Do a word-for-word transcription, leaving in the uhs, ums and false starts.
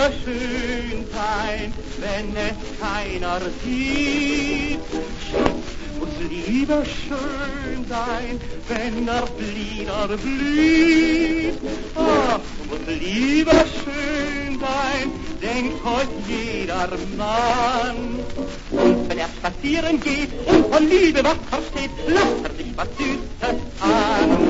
lieber schön sein, wenn es keiner sieht. Schatz muss lieber schön sein, wenn er Lieder blüht. Ach, muss lieber schön sein, denkt heute jeder Mann. Und wenn er spazieren geht und von Liebe was versteht, lacht er sich was Süßes an.